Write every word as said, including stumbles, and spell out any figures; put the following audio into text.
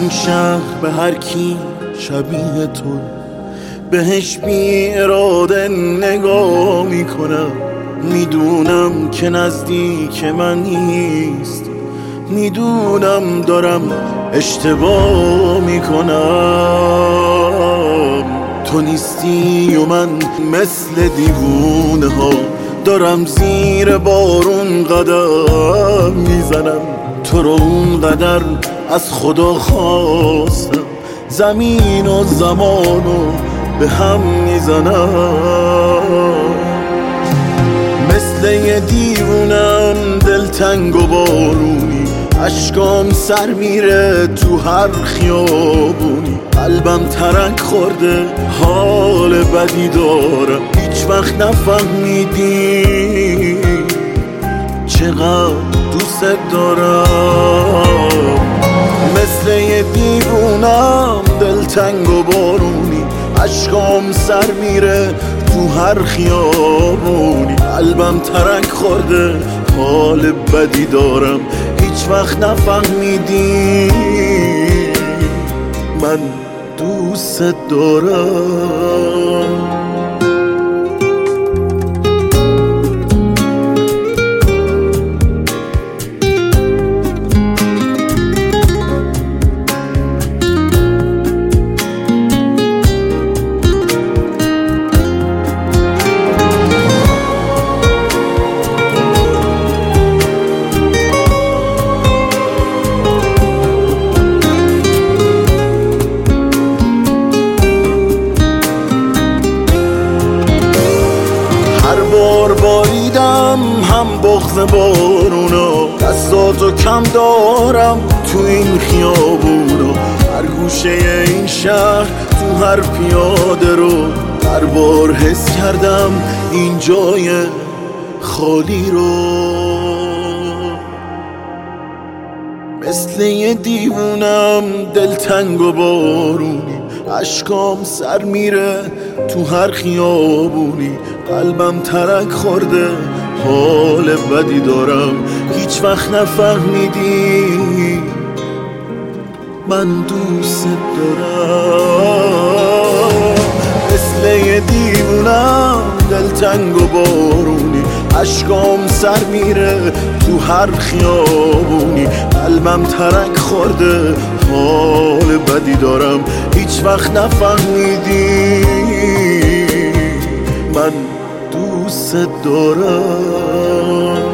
این شهر به هر کی شبیه تو بهش بی اراده نگاه میکنم. میدونم که نزدیک من نیست، میدونم دارم اشتباه میکنم. تو نیستی و من مثل دیوونه ها دارم زیر بارون قدم میزنم. تو رو اونقدر از خدا خواستم زمین و زمانو به هم میزنم. مثل یه دیوونم دلتنگ و بارونی، اشکام سر میره تو هر خیابونی. قلبم ترک خورده حال بدی دارم، هیچ وقت نفهمیدی چقدر دوست دارم. مثل یه دیوونم دلتنگ و بارونی، اشکام سر میره تو هر خیابونی. قلبم ترک خورده حال بدی دارم، هیچ وقت نفهمیدی من دوست دارم. بار باریدم هم بغض بارونا، دستاتو کم دارم تو این خیابونا. هر گوشه این شهر تو هر پیاده رو هر بار حس کردم این جای خالی رو. مثل یه دیوونم دلتنگ و بارونی، اشکام سر میره تو هر خیابونی. قلبم ترک خورده حال بدی دارم، هیچ وقت نفهمیدی من دوست دارم. مثل یه دیوونم دلتنگ و بارونی، اشکام سر میره تو هر خیابونی. قلبم ترک خورده حال بدی دارم، هیچ وقت نفهمیدی من دوست دارم.